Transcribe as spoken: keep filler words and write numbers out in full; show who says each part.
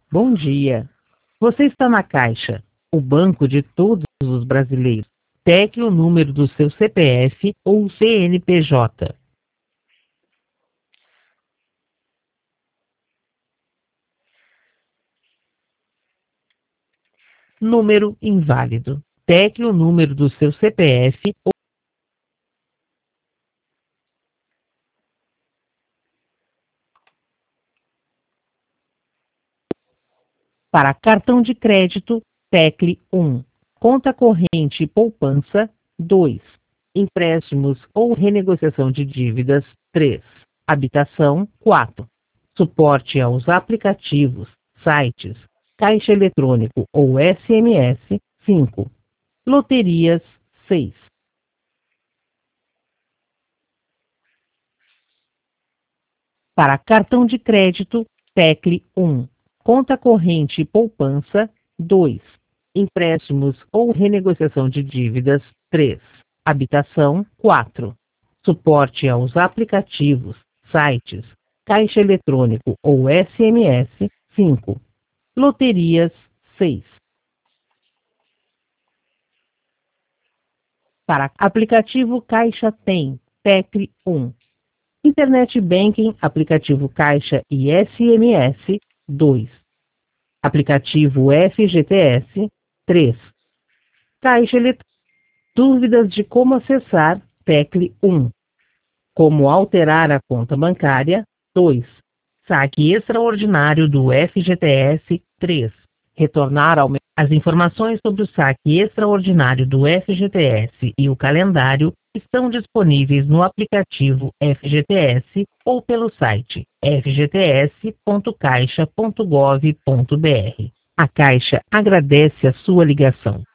Speaker 1: Bom dia. Você está na Caixa, o banco de todos os brasileiros. Tecle o número do seu C P F ou C N P J. Número inválido. Tecle o número do seu C P F ou para cartão de crédito, tecle um. Conta corrente e poupança, dois. Empréstimos ou renegociação de dívidas, três. Habitação, quatro. Suporte aos aplicativos, sites, caixa eletrônico ou S M S, cinco. Loterias, seis. Para cartão de crédito, tecle um. Conta corrente e poupança, dois. Empréstimos ou renegociação de dívidas, três. Habitação, quatro. Suporte aos aplicativos, sites, caixa eletrônico ou S M S, cinco. Loterias, seis. Para aplicativo Caixa Tem, tecle um. Internet Banking, aplicativo Caixa e S M S, dois. Aplicativo F G T S, três. Caixa Eletrônica. Dúvidas de como acessar, tecle um. Como alterar a conta bancária, dois. Saque extraordinário do F G T S, três. Retornar ao as informações sobre o saque extraordinário do F G T S e o calendário estão disponíveis no aplicativo F G T S ou pelo site f g t s ponto caixa ponto gov ponto br. A Caixa agradece a sua ligação.